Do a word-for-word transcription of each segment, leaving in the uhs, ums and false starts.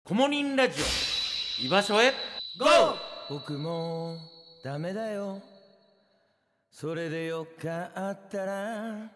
コモリンラジオ居場所へゴー。 僕もダメだよ、それでよかったら。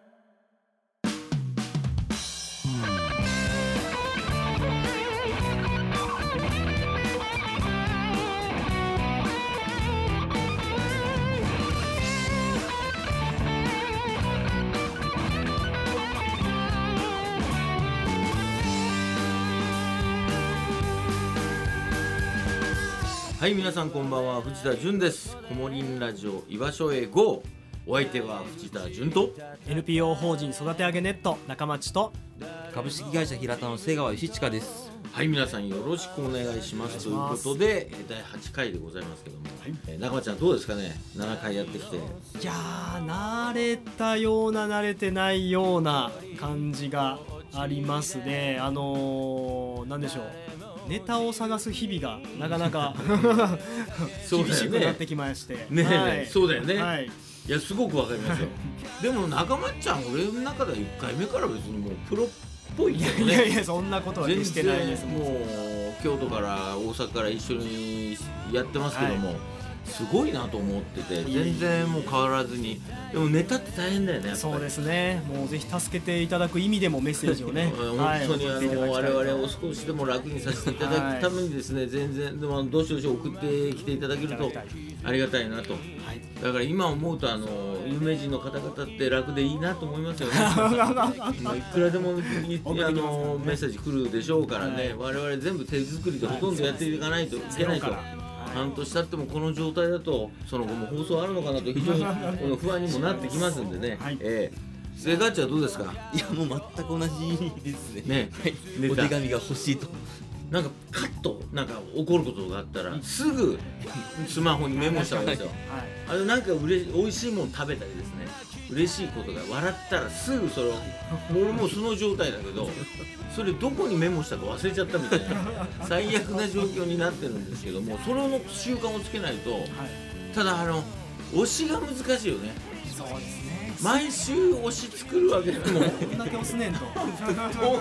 はい、皆さんこんばんは、藤田純です。コモリンラジオ居場所へゴー。お相手は藤田純とエヌピーオー 法人育て上げネット中町と株式会社平田の瀬川義親です。 はい、皆さんよろしくお願いします。ということでだいはちかいでございますけども、はい、えー、中町ちゃんどうですかね。ななかいやってきて。 いやー、慣れたような慣れてないような感じがありますね。あのー、なんでしょう、ネタを探す日々がなかなか厳しくなってきましてねえ、 はい、 そうだよね、 はい、 いやすごくわかりますよでも中町ちゃん、俺の中ではいっかいめから別にもうプロっぽいけどね。 いやいや、そんなことは決してないです。 もう京都から大阪から一緒にやってますけども、はい、すごいなと思ってて、全然もう変わらずに。でもネタって大変だよね。 そうですね。もうぜひ助けていただく意味でもメッセージをね本当に、はい、あの我々を少しでも楽にさせていただくためにですね、はい、全然でもどしどし送ってきていただけるとありがたいなと、はい、だから今思うとあの有名人の方々って楽でいいなと思いますよねいくらでもあのメッセージ来るでしょうからね、はい、我々全部手作りでほとんどやっていかないといけないと。半年経ってもこの状態だとその後も放送あるのかなと非常に不安にもなってきますんでね、はい、えー、セガッチはどうですか。 いや、もう全く同じですね。 ね、 はい、お手紙が欲しいと。 なんかカッとなんか起こることがあったらすぐスマホにメモした方がいいですよ、はい、あれなんかうれ美味しいもの食べたりですね、嬉しいことが笑ったらすぐそれを俺もうその状態だけどそれどこにメモしたか忘れちゃったみたいな最悪な状況になってるんですけども、それの習慣をつけないと、はい、ただあの推しが難しいよね。 そうですね。 毎週推し作るわけでもこんだけ推すねんとお前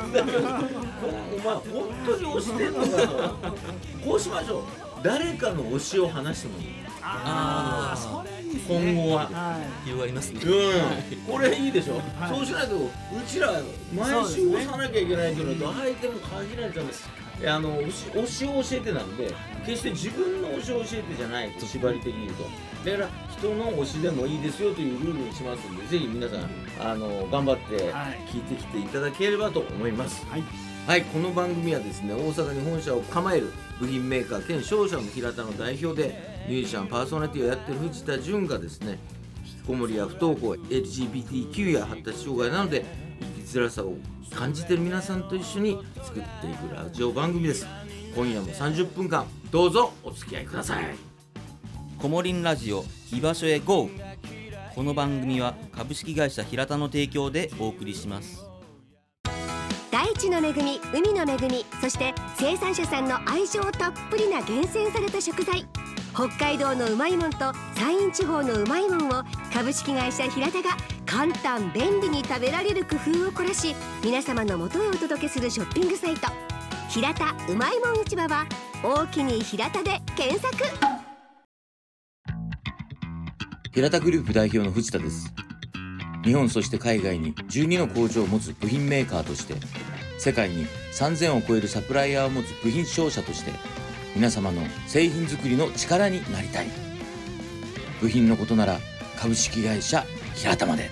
本当に推してんのかとこうしましょう。誰かの推しを話してもいい。 ああ、それいいですね。 今後は、 はい、広がりますね。 うん、これいいでしょ、はい、そうしないとうちら毎週推さなきゃいけないというのと相手も限られちゃうんです。あの推し、推しを教えてなんで決して自分の推しを教えてじゃないと、縛り的に言うと。だから人の推しでもいいですよというルールにしますんで、ぜひ皆さんあの頑張って聞いてきていただければと思います。はい、はい、この番組はですね、大阪に本社を構える部品メーカー兼商社の平田の代表でミュージシャンパーソナリティをやっている藤田純がですね、引きこもりや不登校、 エルジービーティーキュー や発達障害などで生きづらさを感じている皆さんと一緒に作っていくラジオ番組です。今夜もさんじゅっぷんかんどうぞお付き合いください。 コモリンラジオ居場所へ ゴー。 この番組は株式会社平田の提供でお送りします。 大地の恵み、海の恵み、そして生産者さんの愛情たっぷりな厳選された食材、北海道のうまいもんと山陰地方のうまいもんを株式会社平田が簡単便利に食べられる工夫を凝らし、皆様の元へお届けするショッピングサイト、平田うまいもん市場は大きに平田で検索。 平田グループ代表の藤田です。日本そして海外にじゅうにの工場を持つ部品メーカーとして、世界にさんぜんを超えるサプライヤーを持つ部品商社として、皆様の製品作りの力になりたい。部品のことなら株式会社平田まで。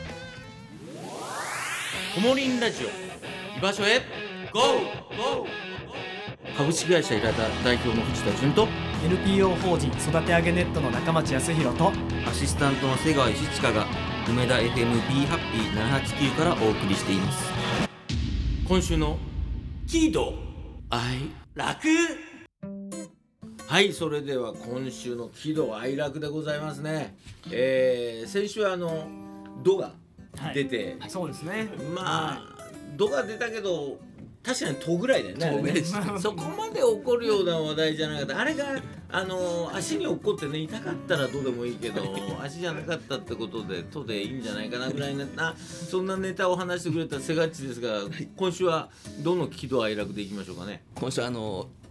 コモリンラジオ居場所へゴー。株式会社平田代表の藤田純とエヌピーオー 法人育て上げネットの中町康弘とアシスタントの瀬川義親が梅田 エフエム ビーハッピーななはちきゅうからお送りしています。 今週の喜怒哀楽。はい、それでは今週の喜怒哀楽でございますね。えー、先週はあのドが出て、 はい、そうですね。 まあドが出たけど確かにとぐらいだよね。そこまで怒るような話題じゃなかった。あれがあの足に落っこってね、痛かったらどうでもいいけど足じゃなかったってことでとでいいんじゃないかなぐらいなそんなネタを話してくれたセガッチですが、今週はどの喜怒哀楽でいきましょうかね。 今週はあの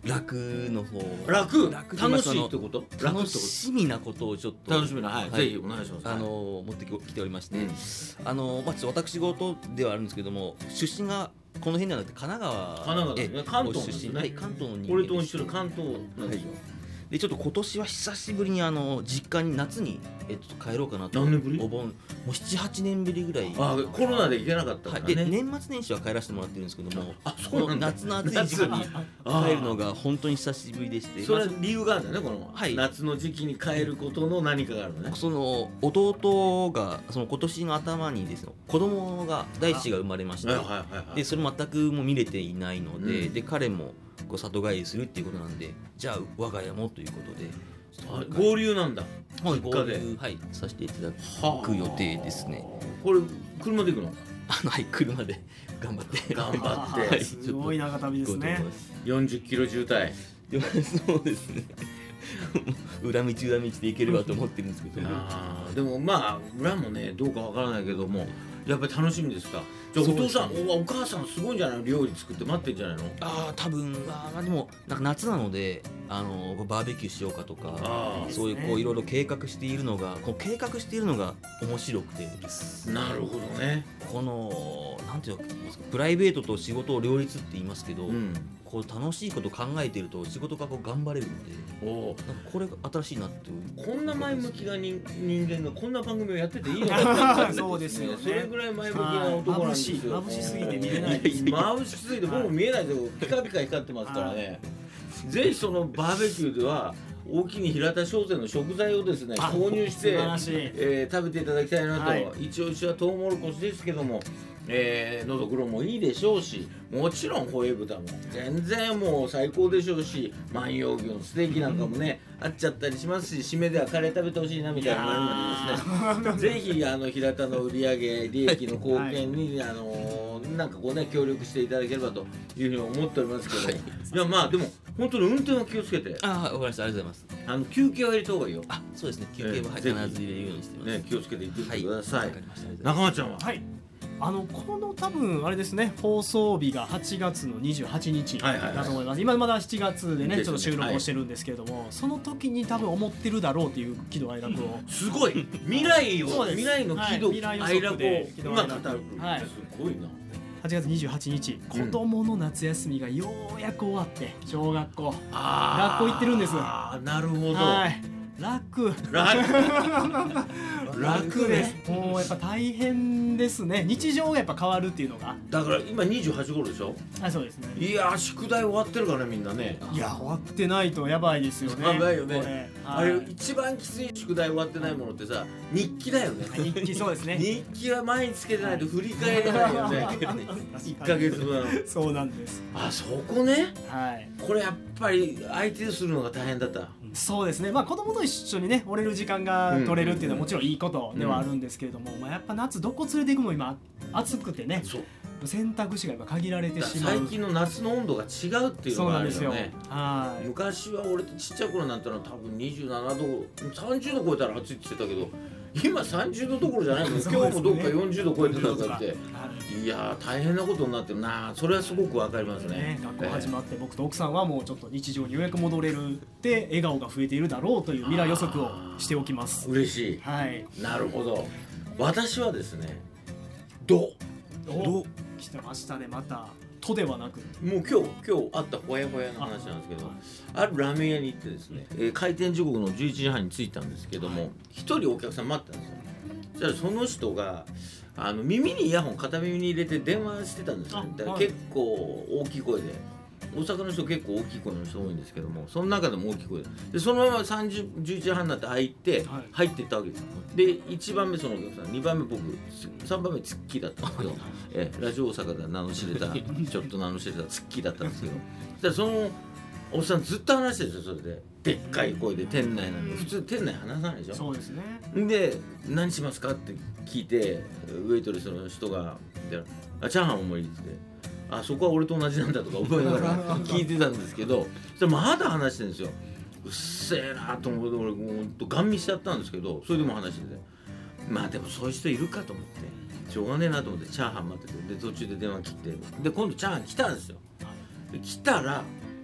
楽の方楽楽楽しいってこと？楽って楽こしみなことをちょっとと楽しみな、はい、 はいぜひお願いします。 あの持ってきておりまして、 うんあのまあちょっと私事ではあるんですけども、出身がこの辺ではなくて神奈川神奈川ですねえ関東出身、 なんですねはい、関東の人間俺と一で緒で関東なんですよ。 でちょっと今年は久しぶりにあの実家に夏に、えっと、帰ろうかなと。 何年ぶり？ お盆もうななはちねんぶりぐらい。 あ、コロナで行けなかったかはい、 らね。 で年末年始は帰らせてもらってるんですけども、 あ、そこのうなんだ。 夏の暑い時期に帰るのが本当に久しぶりでして、 それはま理由があるんだね、この、 はい夏の時期に帰ることの何かがあるのねあ。その弟がその今年の頭にですね、子供が第一子が生まれまして、 はいはいはいはい。 でそれ全くもう見れていないので、 うんで彼もこう里帰りするっていうことなんで、じゃあ我が家もということであ合流なんだ。 はい、 実家で合流はいさせていただはあく予定ですね。 これ車で行くの？ あのはい車で頑張って頑張ってはいすごい長旅ですね。 よんじゅっキロ渋滞。 いやそうですね裏道裏道で行ければと思ってるんですけど、 あーでもまあ裏もねどうかわからないけどもやっぱり楽しみですか。じゃあお父さん、おお母さんすごいんじゃないの？料理作って待ってんじゃないの？ ああ多分あーでもなんか夏なのであのバーベキューしようかとかあそういういいですねこういろいろ計画しているのがこう計画しているのが面白くてですあ、なるほどね。 このなんていうんですかプライベートと仕事を両立って言いますけど、 うん。 こう楽しいこと考えていると仕事がこう頑張れるのでおお。 なんかこれが新しいなっていうこんな前向きな人人間がこんな番組をやってていいのかそうですよねそれぐらい前向きな男なんですよ。 眩しすぎて見れないです。 眩しすぎて僕も見えないですよ。ピカピカ光ってますからね。ぜひそのバーベキューでは大きに平田商店の食材をですねあ購入して素晴らしいえー食べていただきたいなと、 はい一応うちはトウモロコシですけども、えー、のどぐろもいいでしょうし、もちろんホエー豚も全然もう最高でしょうし、万葉牛のステーキなんかもねあっちゃったりしますし、締めではカレー食べてほしいなみたいなのがありますね。ぜひあの平田の売り上げ利益の貢献に、あのなんかこうね協力していただければというふうに思っておりますけど、い、やまあでも本当に運転は気をつけて、 ああわかりましたありがとうございますあの休憩は入れた方がいいよ。 あそうですね休憩はええ必ず入れるようにしてます、 ね気をつけて行ってきてください。 わかりましたありがとうございます中間ちゃんは。 はい。あのこの多分あれですね、放送日がはちがつのにじゅうはちにちはいはいはいだと思います。今まだしちがつでねですねちょっと収録をしてるんですけれども、その時に多分思ってるだろうという喜怒哀楽をすごい未来をそうです未来の喜怒はい未来予測哀楽をで喜怒今哀楽語る、 はいすごいな。 はちがつにじゅうはちにち、子供の夏休みがようやく終わって小学校あ学校行ってるんです。 あーなるほど。 はい楽楽楽です。もうやっぱ大変ですね。日常がやっぱ変わるっていうのが。 だから今にじゅうはち頃でしょ。 はい、そうですね。 いやー宿題終わってるからねみんなね。 いや終わってないとやばいですよね。 やばいよねこれあはいれ一番きつい宿題終わってないものってさ日記だよね。 日記そうですね。 日記は毎日つけてないと振り返れないよね。いっかげつぶん。 そうなんです。 あそこね。 はい。 これやっぱり相手するのが大変だった。 そうですね。まあ子供と一緒にね折れる時間が取れるっていうのはもちろんいいことではあるんですけれども、まあやっぱ夏どこ連れて行くも今暑くてね、 そう。 選択肢がやっぱ限られてしまう。 最近の夏の温度が違うっていうのがあそうなんですよ。 るよね。 はい。 昔は俺とちっちゃい頃なんてのは多分にじゅうななどさんじゅうど超えたら暑いって言ってたけど今さんじゅうどどころじゃないもん、 そうですね今日もどっかよんじゅうど超えてたんだって。 はいいやー大変なことになってるな。それはすごくわかりますねね、学校始まって僕と奥さんはもうちょっと日常にようやく戻れるって笑顔が増えているだろうという未来予測をしておきます。 嬉しはい。 い。なるほど。私はですねどお来てましたねまた。とではなく。 もう今日今日あったほやほやの話なんですけど、あるラーメン屋に行ってですね、えー開店時刻のじゅういちじはんに着いたんですけども一人お客さん待ってたんですよ。そしたらその人があの耳にイヤホン片耳に入れて電話してたんですよ。 あだからはい結構大きい声で大阪の人結構大きい声の人多いんですけどもその中でも大きい声ででそのままさんじゅう、じゅういちじはんになって入って、 はい入っていったわけですよ。でいちばんめそのお客さんにばんめ僕さんばんめツッキーだったんですけどえラジオ大阪で名の知れたちょっと名の知れたツッキーだったんですけどそしたらそのおっさんずっと話してるんですよ。それででっかい声で店内なんで普通店内話さないでしょ。 そうですね。 で何しますかって聞いてウェイトレスの人がであチャーハンもいいって言ってあそこは俺と同じなんだとか思いながら聞いてたんですけどそれまだ話してるんですよ。うっせえなと思って俺もうガン見しちゃったんですけどそれでも話しててまあでもそういう人いるかと思ってしょうがねえなと思ってチャーハン待っててで途中で電話切ってで今度チャーハン来たんですよ。で来たら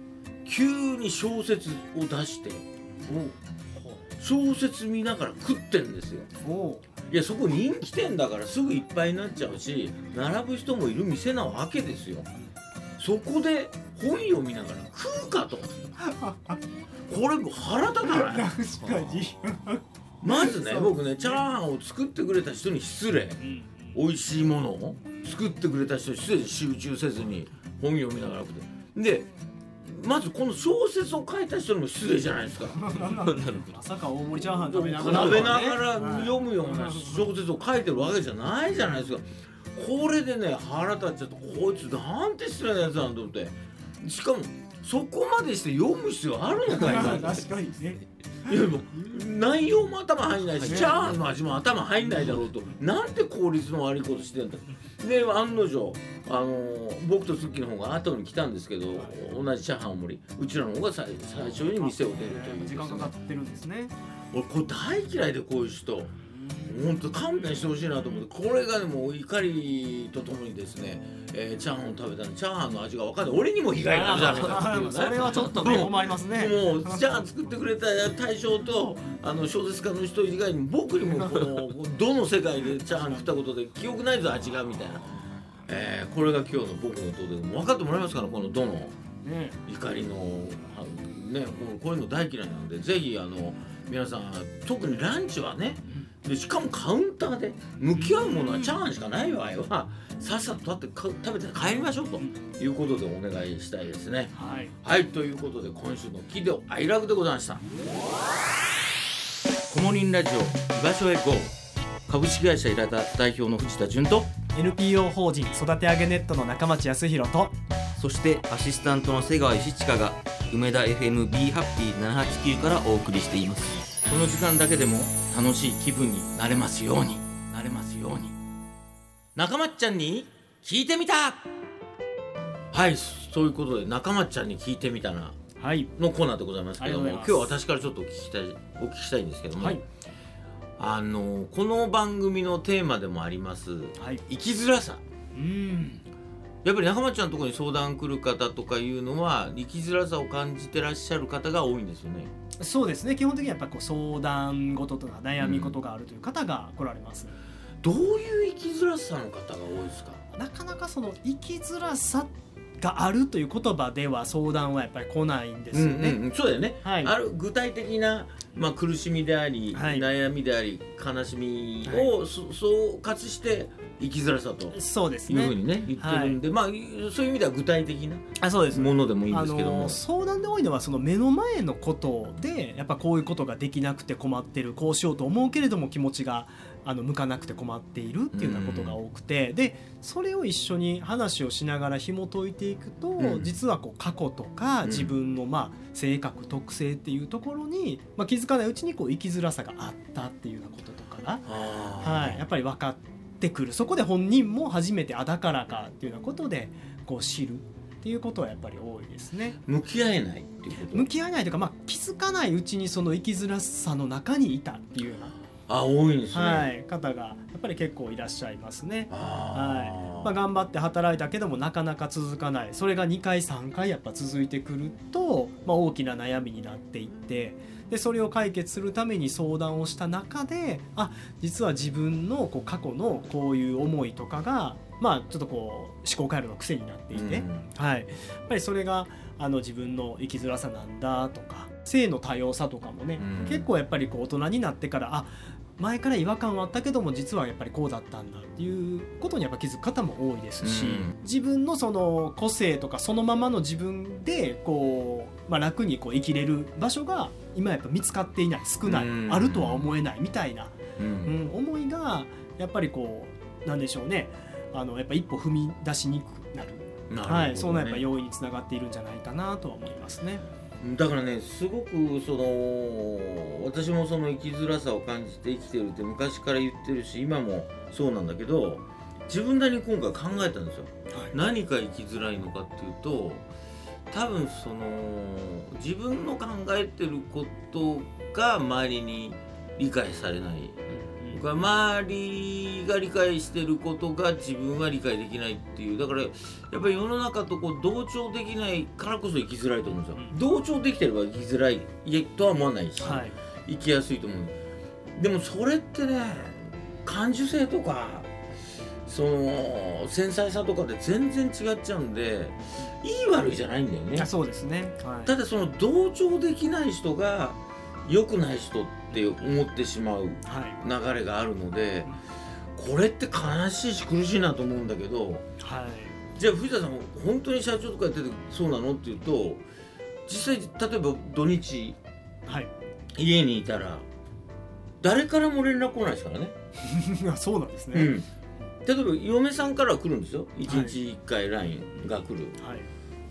急に小説を出して小説見ながら食ってんですよ。 おいやそこ人気店だからすぐいっぱいになっちゃうし並ぶ人もいる店なわけですよ。そこで本読みながら食うかとこれ腹立たない確かにまずね僕ねチャーハンを作ってくれた人に失礼、美味しいものを作ってくれた人に失礼、集中せずに本読みながら食ってでまずこの小説を書いた人にも失礼じゃないですかまさか大盛りチャーハン食べながら、 食べながら読むような小説を書いてるわけじゃないじゃないですか。これでね腹立っちゃってこいつなんて失礼なやつなんだと思って、しかもそこまでして読む必要あるのかい確かにね。 いやもう内容も頭入んないしチャーハンの味も頭入んないだろうと、なんて効率の悪いことしてんだ。で案の定、あのー、僕とスッキーの方が後に来たんですけど同じチャーハンを盛りうちらの方が最最初に店を出るという、 時間かかってるんですね。 俺これ大嫌いでこういう人本当勘弁してほしいなと思って、これがねもう怒りとともにですね、えー、チャーハンを食べたらチャーハンの味が分かんない俺にも被害があるじゃないかっていうね。 それはちょっとね困りますね。 もうチャーハン作ってくれた大将とあの小説家の人以外に僕にもこのどの世界でチャーハン食ったことで記憶ないぞ味がみたいな、えー、これが今日の僕の答で分かってもらえますかね、このどの怒りのね、こういうの大嫌いなんでぜひあの皆さん特にランチはねでしかもカウンターで向き合うものはチャーハンしかない場合はさっさと立って食べて帰りましょうということでお願いしたいですね。 はい、 はい、ということで今週の喜怒哀楽でございました。コモリンラジオ居場所へ ゴー 株式会社イラタ代表の藤田純とエヌピーオー 法人育て上げネットの中町康弘とそしてアシスタントの瀬川義親が梅田 エフエム ビー ハッピーななはちきゅうからお送りしています。 この時間だけでも楽しい気分になれますようになれますように中松ちゃんに聞いてみた。はいそういうことで中松ちゃんに聞いてみたなはいのコーナーでございますけども、今日ありがとうございます私からちょっとお聞きしたいお聞きしたいんですけども、 はい、 あのこの番組のテーマでもあります、 はい、 生きづらさ。 うんやっぱり中松ちゃんのところに相談来る方とかいうのは生きづらさを感じてらっしゃる方が多いんですよね。 そうですね、基本的にはやっぱこう相談事とか悩み事があるという方が来られます、 うん、どういう生きづらさの方が多いですか。 なかなかその生きづらさがあるという言葉では相談はやっぱり来ないんですよね、 うんうん、そうだよね、 はい、 ある具体的な、まあ、苦しみであり、はい、悩みであり悲しみを、はい、そ総括して生きづらさとそうですねいうふうにね言ってるんで、はい、まあそういう意味では具体的なあそうですものでもいいんですけども、 あの相談で多いのはその目の前のことでやっぱこういうことができなくて困ってる、こうしようと思うけれども気持ちがあの向かなくて困っているっていうようなことが多くて、でそれを一緒に話をしながら紐解いていくと、うん、実はこう過去とか自分のまあ性格特性っていうところに、まあ、気づかないうちにこう生きづらさがあったっていうようなこととかが、はい、やっぱり分かってくる。そこで本人も初めてあだからかっていうようなことでこう知るっていうことはやっぱり多いですね。 向き合えないっていうこと。 向き合えないというか、まあ、気づかないうちにその生きづらさの中にいたっていうようなあ多いんですね、 はい、方がやっぱり結構いらっしゃいますね。 あ、 はいまあ、頑張って働いたけどもなかなか続かない、それがにかいさんかいやっぱ続いてくると、まあ、大きな悩みになっていって、でそれを解決するために相談をした中で、あ実は自分のこう過去のこういう思いとかが、まあ、ちょっとこう思考回路の癖になっていて、うんはい、やっぱりそれがあの自分の生きづらさなんだとか、性の多様さとかもね、うん、結構やっぱりこう大人になってからあ前から違和感はあったけども実はやっぱりこうだったんだっていうことにやっぱ気づく方も多いですし、うん、自分のその個性とかそのままの自分でこう、まあ、楽にこう生きれる場所が今やっぱ見つかっていない、少ない、うん、あるとは思えないみたいな、うんうん、思いがやっぱりこうなんでしょうね、あのやっぱ一歩踏み出しにくくなる、なるほどね、はい、そんなやっぱ要因につながっているんじゃないかなとは思いますね。 だからねすごくその私もその生きづらさを感じて生きてるって昔から言ってるし今もそうなんだけど、自分なりに今回考えたんですよ、はい、何か生きづらいのかっていうと、多分その自分の考えてることが周りに理解されないか周りが理解してることが自分は理解できないっていう、だからやっぱり世の中とこう同調できないからこそ生きづらいと思うんですよ、うん、同調できてれば生きづらいとは思わないし、はい、生きやすいと思う。でもそれってね、感受性とかその繊細さとかで全然違っちゃうんで、いい悪いじゃないんだよね。 あ、そうですね、はい、 ただその同調できない人が良くない人って思ってしまう流れがあるので、はい、これって悲しいし苦しいなと思うんだけど、はい、じゃあ藤田さん本当に社長とかやっててそうなのっていうと、実際例えば土日、はい、家にいたら誰からも連絡来ないですからねそうなんですね、 うん、例えば嫁さんからは来るんですよ、いちにちいっかい ライン が来る、はい、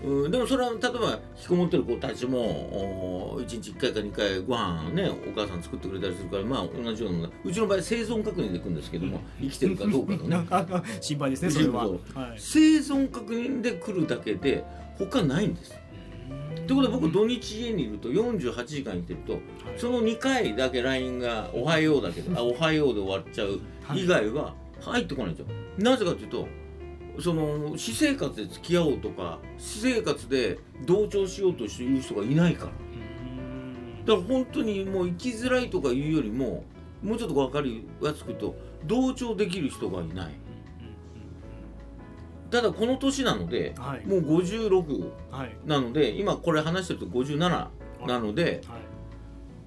うん、でもそれは例えば引きこもってる子たちもいちにちいっかいかにかいご飯ねお母さん作ってくれたりするから、まあ同じような、うちの場合生存確認で行くんですけども、生きてるかどうかのね心配ですね、それは、はい、 生存確認で来るだけで他ないんです。ということで僕土日家にいるとよんじゅうはちじかんいてると、はい、そのにかいだけ ライン がおはようだけで、あおはようで終わっちゃう以外は入ってこないんですよ。なぜかというと、その私生活で付き合おうとか私生活で同調しようとしている人がいないから。だから本当にもう生きづらいとかいうよりも、もうちょっと分かりやすく言うと同調できる人がいない。ただこの年なので、はい、もうごじゅうろくなので、はい、今これ話してるとごじゅうなななので、はい、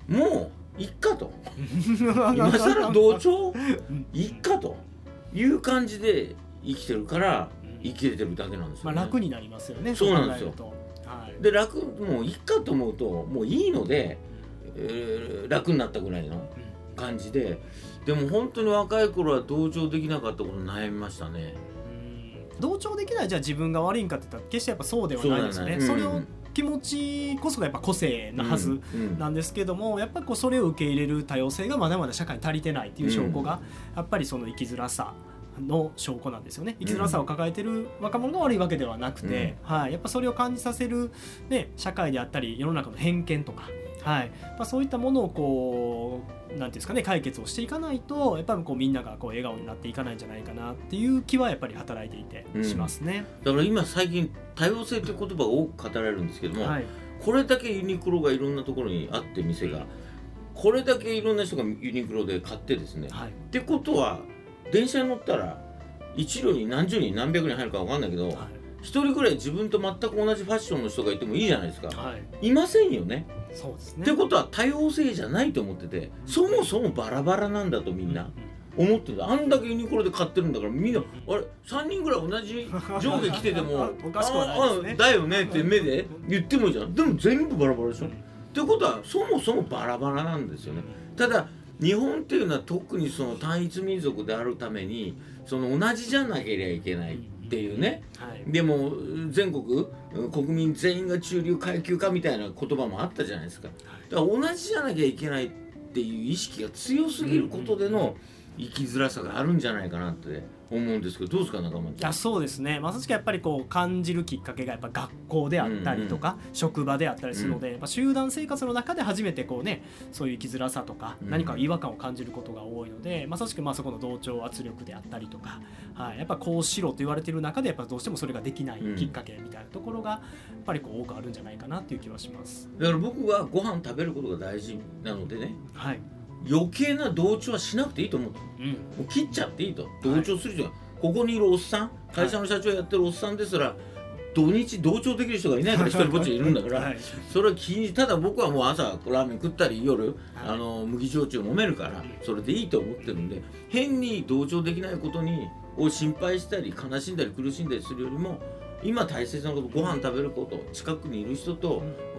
もういっかと今更同調いっかという感じで生きてるから生きれてるだけなんですよね。 まあ、楽になりますよね。 そうなんですよ、はい、で楽もういっかと思うともういいので、えー、楽になったぐらいの感じで、でも本当に若い頃は同調できなかったこと悩みましたね。 同調できないじゃあ自分が悪いんかって言ったら決してやっぱそうではないですよね。 そ, ね、うん、それを気持ちこそがやっぱ個性なはずなんですけども、うんうん、やっぱりこうそれを受け入れる多様性がまだまだ社会に足りてないっていう証拠が、やっぱりその生きづらさの証拠なんですよね。生きづらさを抱えてる若者が悪いわけではなくて、うん、はい、やっぱそれを感じさせる、ね、社会であったり世の中の偏見とか、はい、まあ、そういったものをこうなんていうんですかね、解決をしていかないとやっぱりこうみんながこう笑顔になっていかないんじゃないかなっていう気はやっぱり働いていてしますね、 うん、だから今最近多様性という言葉が多く語られるんですけども、はい、これだけユニクロがいろんなところにあって店がこれだけいろんな人がユニクロで買ってですね、はい、ってことは電車に乗ったら一路に何十人何百人入るか分かんないけど、はい、一人ぐらい自分と全く同じファッションの人がいてもいいじゃないですか、はい、いませんよね。 そうですね。 ってことは多様性じゃないと思ってて、そもそもバラバラなんだとみんな思ってる。あんだけユニクロで買ってるんだからみんなあれさんにんぐらい同じ上下着ててもおかしくはないですね。 だよねって目で言ってもいいじゃん。でも全部バラバラでしょ、うん、ってことはそもそもバラバラなんですよね。ただ日本っていうのは特にその単一民族であるためにその同じじゃなければいけないっていうね、はい、でも全国国民全員が中流階級化みたいな言葉もあったじゃないですか。だから同じじゃなきゃいけないっていう意識が強すぎることでの生きづらさがあるんじゃないかなって思うんですけど、どうですか中村ちゃん。いやそうですね、まさしくやっぱりこう感じるきっかけがやっぱ学校であったりとか、うんうん、職場であったりするので、うん、やっぱ集団生活の中で初めてこうねそういう生きづらさとか、うん、何か違和感を感じることが多いので、まさしくまあそこの同調圧力であったりとか、はい、やっぱこうしろと言われている中でやっぱどうしてもそれができないきっかけみたいなところがやっぱりこう多くあるんじゃないかなっていう気はします。 だから僕はご飯食べることが大事なのでね、はい、余計な同調はしなくていいと思う、うん、もう切っちゃっていいと。同調する人が、はい、ここにいるおっさん、会社の社長やってるおっさんですら、はい、土日同調できる人がいないから一人ぼっちいるんだから、はい、それは気に。ただ僕はもう朝ラーメン食ったり夜、はい、あの麦焼酎飲めるからそれでいいと思ってるんで、変に同調できないことにを心配したり悲しんだり苦しんだりするよりも、今大切なこと、ご飯食べること、近くにいる人と、うん、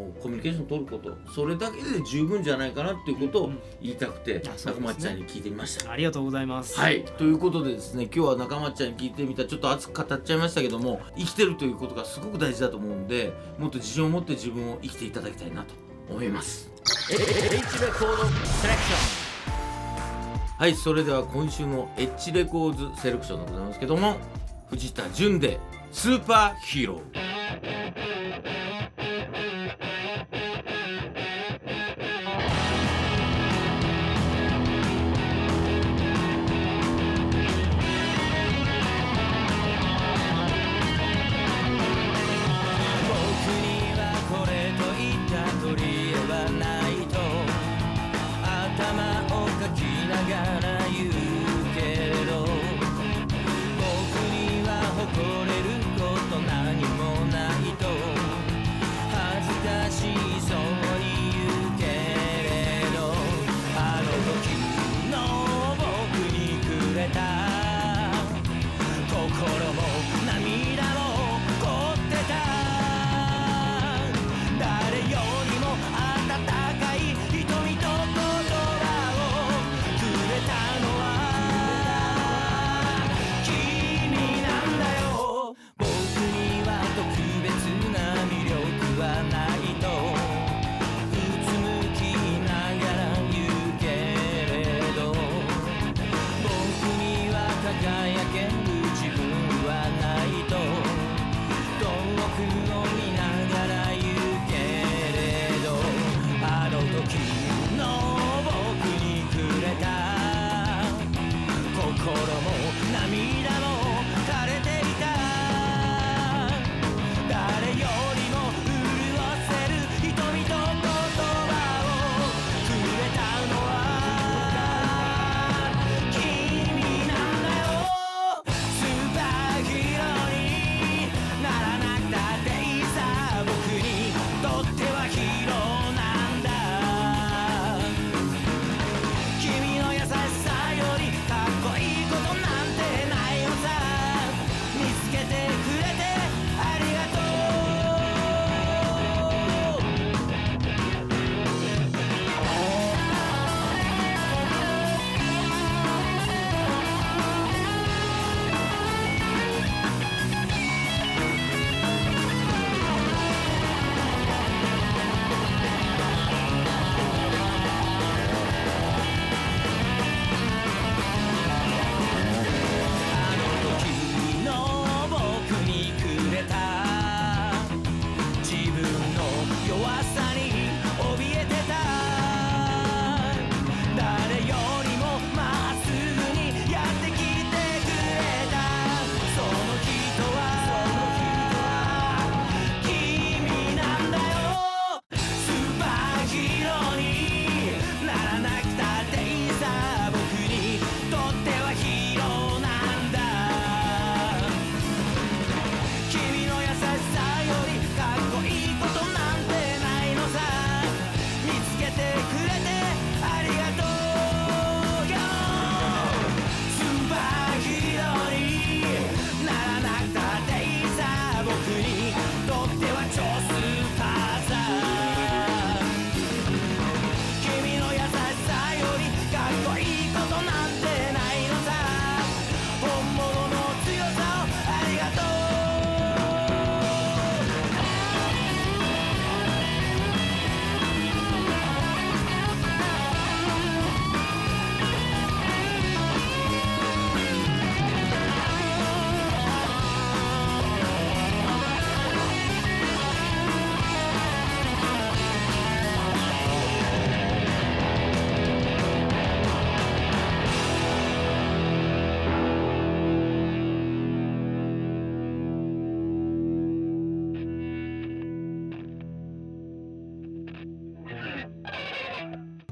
コミュニケーションを取ること、それだけで十分じゃないかなっていうことを言いたくて、うん、中松ちゃんに聞いてみました。 ありがとうございます。 はい、ということでですね、今日は中松ちゃんに聞いてみた、ちょっと熱く語っちゃいましたけども、生きてるということがすごく大事だと思うんで、もっと自信を持って自分を生きていただきたいなと思います。 H レコードセレクション。はい、それでは今週の H レコーズセレクションでございますけども、藤田純でスーパーヒーロー。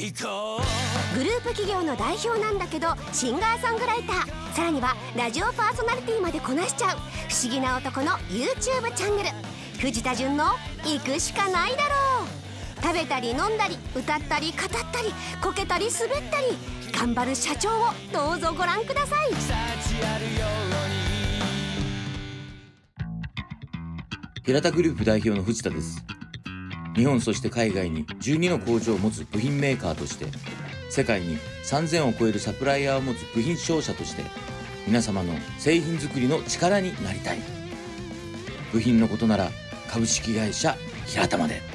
グループ企業の代表なんだけどシンガーソングライター、さらにはラジオパーソナリティまでこなしちゃう不思議な男の YouTube チャンネル、藤田純の行くしかないだろう。食べたり飲んだり歌ったり語ったりこけたり滑ったり頑張る社長をどうぞご覧ください。 平田グループ代表の藤田です。日本そして海外にじゅうにの工場を持つ部品メーカーとして、世界にさんぜんを超えるサプライヤーを持つ部品商社として、皆様の製品作りの力になりたい。部品のことなら株式会社平田まで。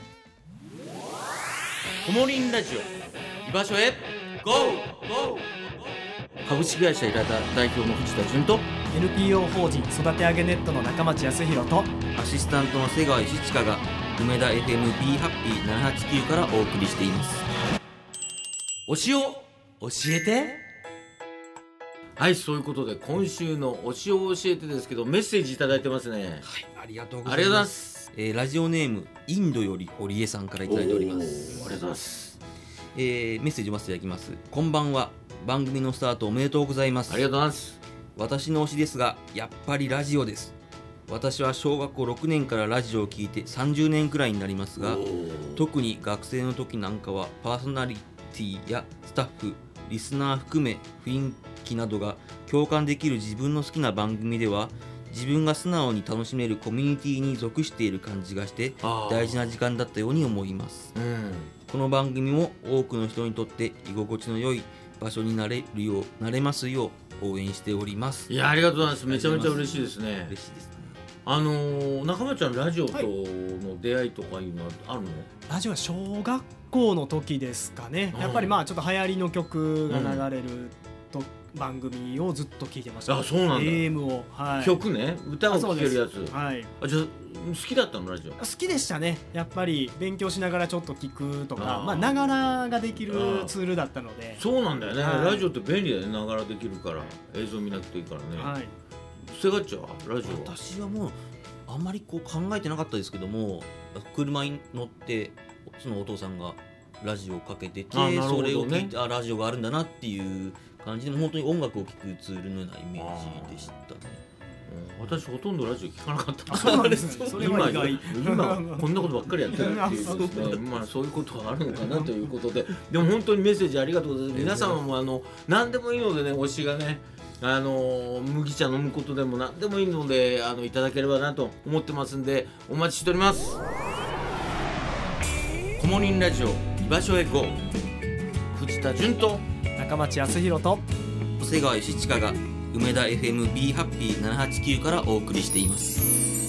コモリンラジオ居場所へ ゴー！ 株式会社平田代表の藤田純とエヌピーオー 法人育て上げネットの中町康弘とアシスタントの瀬川石親が梅田 エフエム ビーハッピーななはちきゅうからお送りしています。 推しを教えて。はい、そういうことで今週の推しを教えてですけど、メッセージいただいてますね。 はい、ありがとうごありがとうございざいま。 ますす。 えーラジオネームインドより堀江さんからいただいております。 おーありがとうございます。 えーメッセージを読ませていただきます。こんばんは。番組のスタートおめでとうございます。 ありがとうございます。 私の推しですが、やっぱりラジオです。私は小学校ろくねんからラジオを聞いてさんじゅうねんくらいになりますが、特に学生の時なんかはパーソナリティやスタッフ、リスナー含め雰囲気などが共感できる自分の好きな番組では、自分が素直に楽しめるコミュニティに属している感じがしてあー大事な時間だったように思います。 うんこの番組も多くの人にとって居心地の良い場所になれるようなれますよう応援しております。 いや、ありがとうございます。めちゃめちゃ嬉しいですね。 嬉しいですね。 あのー、中村ちゃんラジオとの出会いとかいうのはあるの？ ラジオは小学校の時ですかね、 うんやっぱりまあちょっと流行りの曲が流れると、番組をずっと聴いてました。 あ、そうなんだ。 エーエム を、はい、 曲ね、歌を聴けるやつ。 はい、 あ、じゃあ好きだったのラジオ？ 好きでしたね。やっぱり勉強しながらちょっと聞くとか、 あーまあながらができるツールだったので、 そうなんだよね、 はいラジオって便利だよね。ながらできるから映像見なくていいからね。 はい、 セガッチはラジオは？ 私はもうあんまりこう考えてなかったですけども、車に乗ってそのお父さんがラジオをかけてて、 あなるほどねそれを聞いて、あラジオがあるんだなっていう感じで、本当に音楽を聴くツールのようなイメージでしたね。 うん私ほとんどラジオ聞かなかった。 そうなんですね。それは意外。 今今こんなことばっかりやってるっていうですね、まあそういうことはあるのかなということで、でも本当にメッセージありがとうございます。皆様もあの何でもいいのでね、推しがね、あの麦茶飲むことでも何でもいいので、あのいただければなと思ってますんで、お待ちしております。コモリンラジオ居場所へ ゴー！ 藤田純と中町康弘と瀬川義親が梅田 エフエム ビーハッピーななはちきゅうからお送りしています。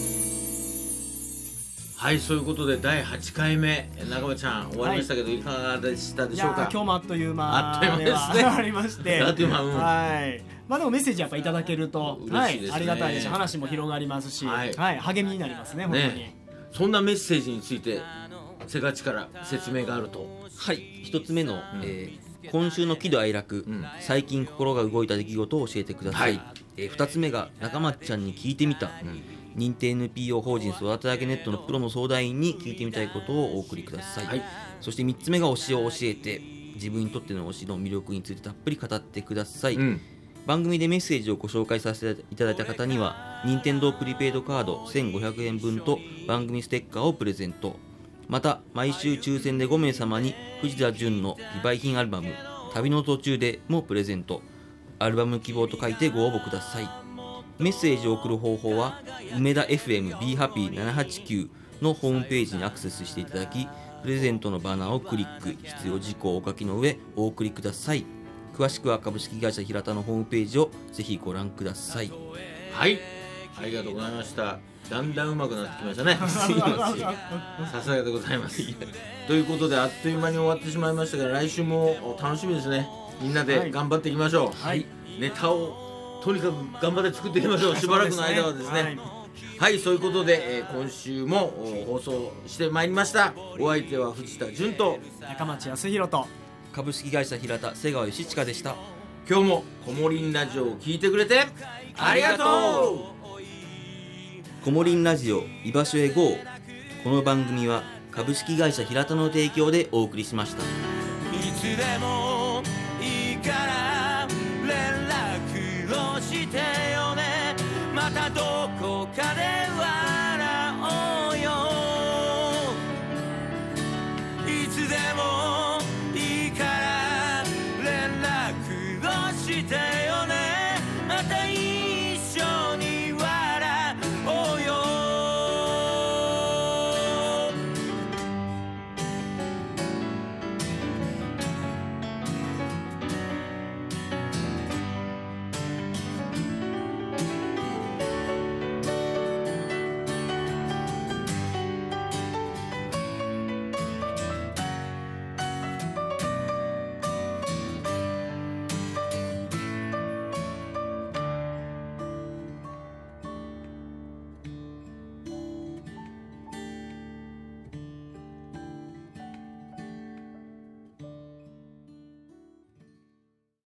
はい、そういうことでだいはちかいめ、中村ちゃん終わりましたけど、い、かがでしたでいしょうか？ やー今日もあっという間あっという間ですねありまして、 あっという間、うんはい。まあでもメッセージやっぱいただけると、 嬉しいですねはい、ありがたいですし、話も広がりますし、 ははいい、励みになりますね、本当に。 ね、そんなメッセージについてセガチから説明があると。 はい、一つ目の、えー今週の喜怒哀楽、 うん最近心が動いた出来事を教えてください。 はいえー二つ目が中松ちゃんに聞いてみた、認定 エヌピーオー 法人育て上げネットのプロの相談員に聞いてみたいことをお送りください。 はいそして三つ目が推しを教えて、自分にとっての推しの魅力についてたっぷり語ってください。 うん番組でメッセージをご紹介させていただいた方には任天堂プリペイドカードせんごひゃくえんぶんと番組ステッカーをプレゼント。また毎週抽選でごめいさまに藤田純の非売品アルバム旅の途中でもプレゼント。アルバム希望と書いてご応募ください。メッセージを送る方法は梅田 エフエム ビーハッピーななはちきゅうのホームページにアクセスしていただき、プレゼントのバナーをクリック、必要事項をお書きの上お送りください。詳しくは株式会社平田のホームページをぜひご覧ください。 はい、ありがとうございました。だんだん上手くなってきましたね。すいません、さすがでございます。ということであっという間に終わってしまいましたが、来週も楽しみですね。みんなで頑張っていきましょう。 はい、 ネタをとにかく頑張って作っていきましょう。しばらくの間はですね。 はいはい、そういうことで、えー今週も放送してまいりました。お相手は藤田純と、 中町康弘と株式会社平田瀬川義親でした。 今日もコモリンラジオを聞いてくれてありがとう。 コモリンラジオ居場所へ ゴー！ この番組は株式会社平田の提供でお送りしました。 いつでも